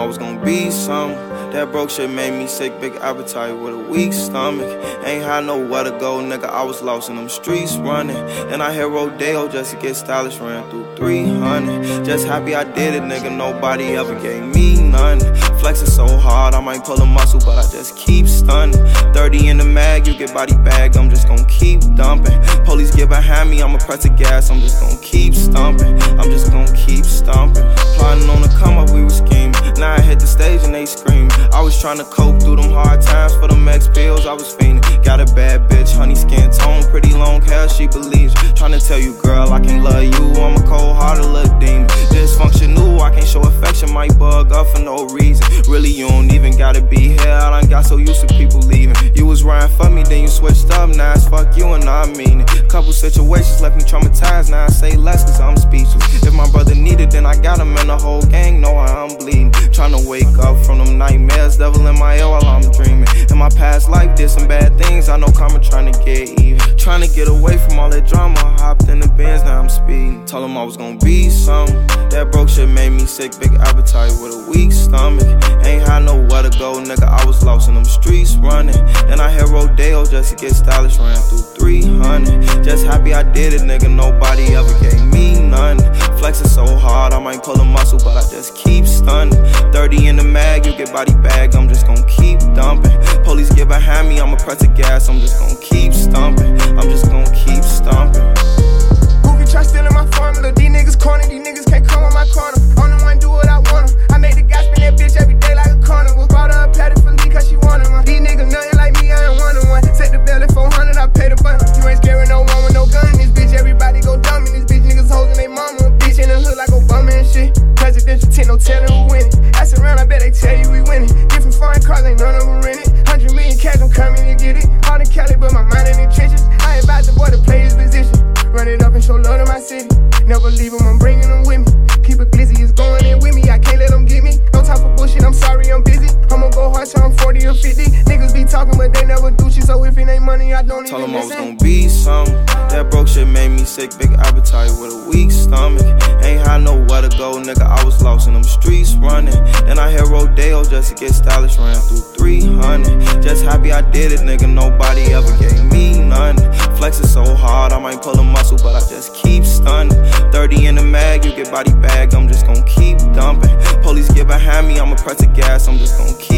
I was gonna be something. That broke shit made me sick, big appetite with a weak stomach. Ain't had nowhere to go, nigga, I was lost in them streets running. And I hit Rodeo just to get stylish, ran through 300. Just happy I did it, nigga, nobody ever gave me none. Flexing so hard, I might pull a muscle, but I just keep stunning. 30 in the mag, you get body bagged, I'm just gon' keep dumping. Police get behind me, I'ma press the gas, I'm just gon' keep stomping. I'm just gon' keep stomping. Plotting on the come up, we was scheming. Now I hit the stage and they scream. I was trying to cope through them hard times for them X pills, I was fiending. Got a bad bitch, honey skin tone, pretty long hair, she believes. Trying to tell you, girl, I can't love you, I'm a cold-hearted little demon. Dysfunctional, I can't show affection, might bug up for no reason. Really, you don't even gotta be here, I done got so used to people leaving. You was riding for me, then you switched up, now it's fuck you and I mean it. Couple situations left me traumatized, now I say less cause I'm speechless. If my brother needed, then I got him and the whole gang know how I'm bleeding. Trying to wake up from them nightmares, devil in my ear while I'm dreaming. In my past life, did some bad things, I know karma trying to get even. Trying to get away from all that drama, hopped in the Benz, now I'm speeding. Told him I was gonna be something. That broke shit made me sick, big appetite with a weak stomach. Ain't had nowhere to go, nigga, I was lost in them streets running. And I hit Rodeo just to get stylish, ran through 300. Just happy I did it, nigga, nobody ever gave me none. Flexing so hard, I might pull a muscle, but I just keep stunning. 30 in the mag, you get body bagged, I'm just gon' keep dumping. Police get behind me, I'ma press the gas, I'm just gon' keep stomping. I'm just gon' keep stomping. Who can try stealing my formula? These niggas corny, these niggas can't come on my corner. I'm the one do what I want 'em. I made the guy spin that bitch every day like a carnival. Brought her a patty for Lee cause she wanted one. These niggas nothing like me, I ain't one on one. Set the bill at 400, I pay the bun. You ain't scaring no one with no gun in this bitch. Everybody go dumb in this bitch. Niggas holding they mama. Bitch in the hood like Obama and shit. Presidential tent, no telling who win it. Ask around, I bet they tell you we winning. Different foreign cars, ain't none of them rented. 100 million cash, I'm coming to get it. All in Cali, but my mind in the trenches. I advise the boy to play his position. Run it up and show love to my city. Never leave them, I'm bringing them with me. Keep it glizzy, it's going in with me. I can't let them get me. No time for bullshit, I'm sorry, I'm busy. I'ma go hard till I'm 40 or 50. Niggas be talking, but they never do shit. So if it ain't money, I don't even listen. Told him I was gonna be something. That broke shit made me sick, big appetite with a weak stomach. Ain't had nowhere to go, nigga, I was lost in them streets running. Then I hit Rodeo just to get stylish, ran through 300. Just happy I did it, nigga, nobody ever gave me none. Flexing so hard, I might pull a muscle, but I just keep stunning. 30 in the mag, you get body bagged, I'm just gon' keep dumping. Police get behind me, I'ma press the gas, I'm just gon' keep